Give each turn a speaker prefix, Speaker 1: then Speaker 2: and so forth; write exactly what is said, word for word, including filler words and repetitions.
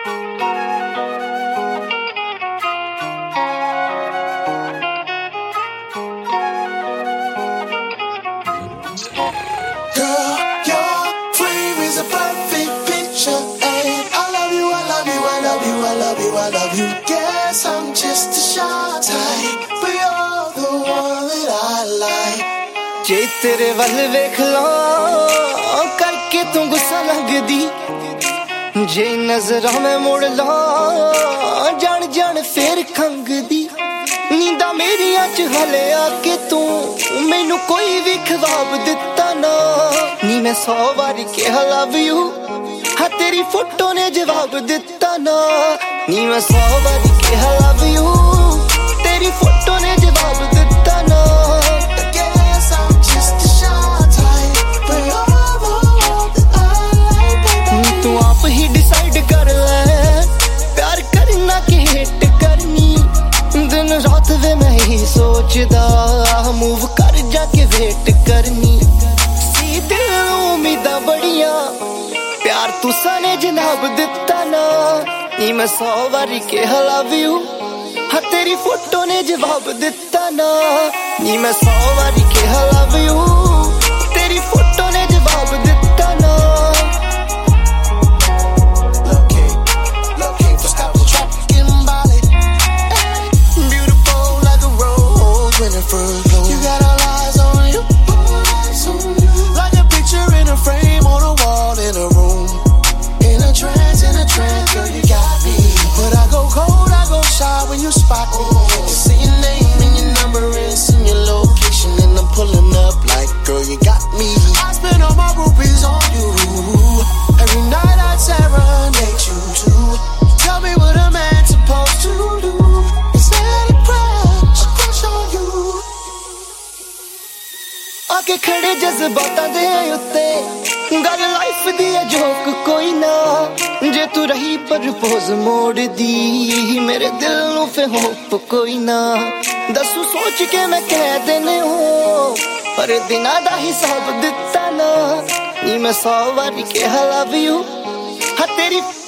Speaker 1: I love you, guess I'm just a shy type, but you're the one that I like.
Speaker 2: जे तेरे वल वेख ला करके तू गुस्सा लगदी, जे नजरां में मुड़ ला जान जान फिर खंगदी। नींदा मेरियां च हले आके तू मैनू कोई भी ख्वाब दिता ना, नी मैं सौ बारी कहा लव यू, हाँ तेरी फोटो ने जवाब दिता ना, नी मैं सौ बारी कहा लव यू, तेरी फोटो ने जवाब दिता ना।
Speaker 1: Guess I'm just a shy type, but you're the one that I like, baby.
Speaker 2: तू आप ही डिसाइड कर ले प्यार करना कि हेट करनी, दिन रात वे मैं ही सोचदा मूव कर जाके वेट करनी। सी दिल उम्मीदां बड़ियां प्यार तुसा ने जनाब दिता ना, नी मैं सौ बारी कहा लव यू, हाँ तेरी फोटो ने जवाब दिता ना, नी मैं सौ बारी कहा लव यू, तेरी फोटो ने जवाब दिता ना।
Speaker 1: Looking, looking for stop the traffic in Bali. Beautiful like a rose when it first blows. You got all eyes on you, eyes on you, like a picture in a frame on a wall in a room. In a trance, in a trance, girl, you got me. But I go cold, I go shy when you spot me. You see your name and your number and send your location, and I'm pulling up like, girl, you got me. I spend all my rupees on you. Every night I serenade you too. Tell me what a man's supposed to do. Is that a crush, a crush on you?
Speaker 2: आके खड़े जज्बातां दे उत्ते गल life दी है joke कोई ना, जे तू रही propose मोड़ दी मेरे दिल नू फिर होप कोई ना। दसू सोच के मैं कह देने हूँ पर दिना दा हिसाब दिता ना, नी मैं सौ बारी कहा लव यू, हाँ तेरी